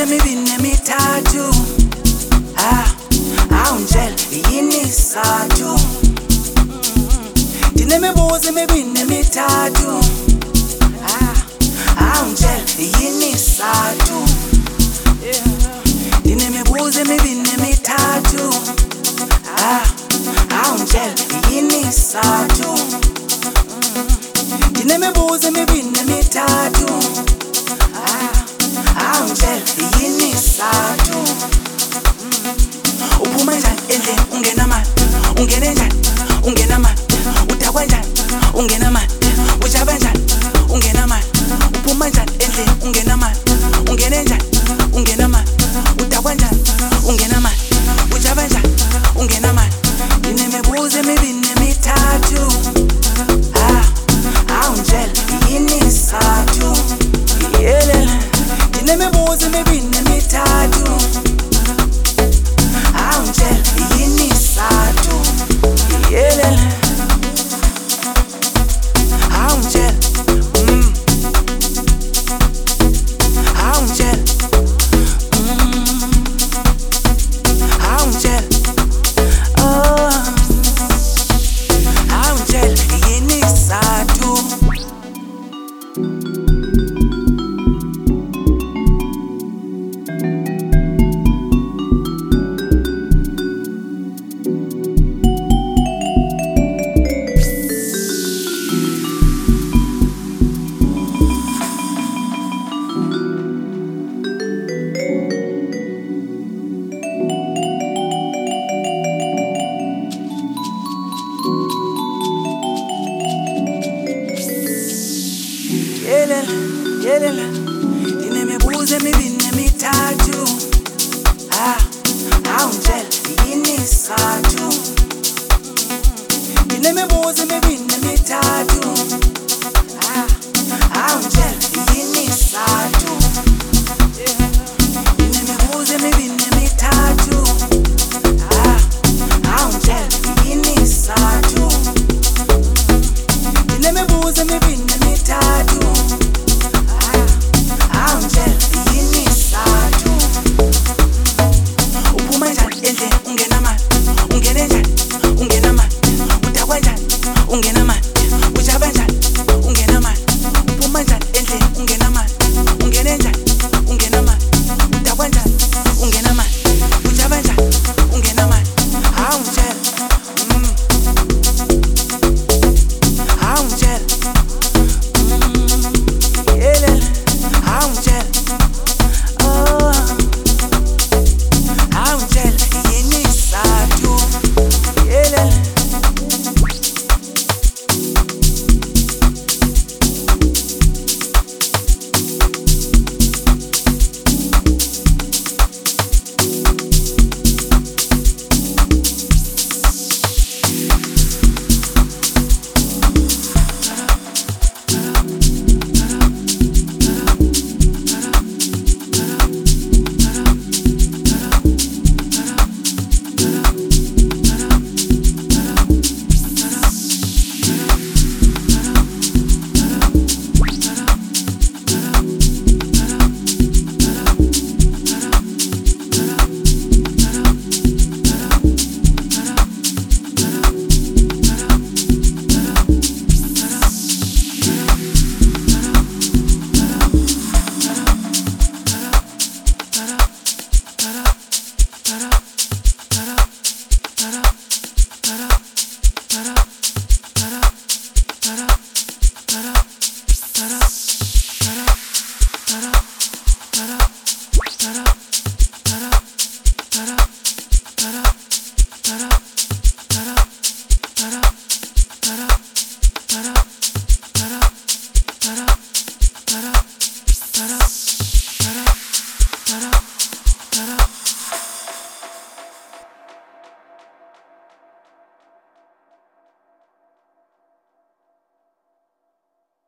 mibini mitatu. Awungitshela yini isizathu. Ndinemibuzo mibini mitatu. Awungitshela yini isizathu. Ndinemibuzo mibini mitatu. Awungitshela yini isizathu. Ndinemibuzo mibini mitatu. Awungitshela yini isizathu. Uphuma njani endlini ungena mali? Ungene njani ungena mali? Udakwa njani ungena mali? Ujaba njani ungena mali? Uphuma njani endlini ungena mali? Ungene njani ungena mali? Udakwa njani ungena mali? Ujaba njani ungena mali? Ndinemibuzo emibini mithathu. Awungitshela yini isizathu. Ndinemibuzo emibini mithathu. Awungitshela yini isizathu. Awungitshela awungitshela awungitshela awungitshela yini isizathu. Ndinemibuzo emibini mithathu. Awungitshela yini isizathu. Ndinemibuzo emibini mithathu.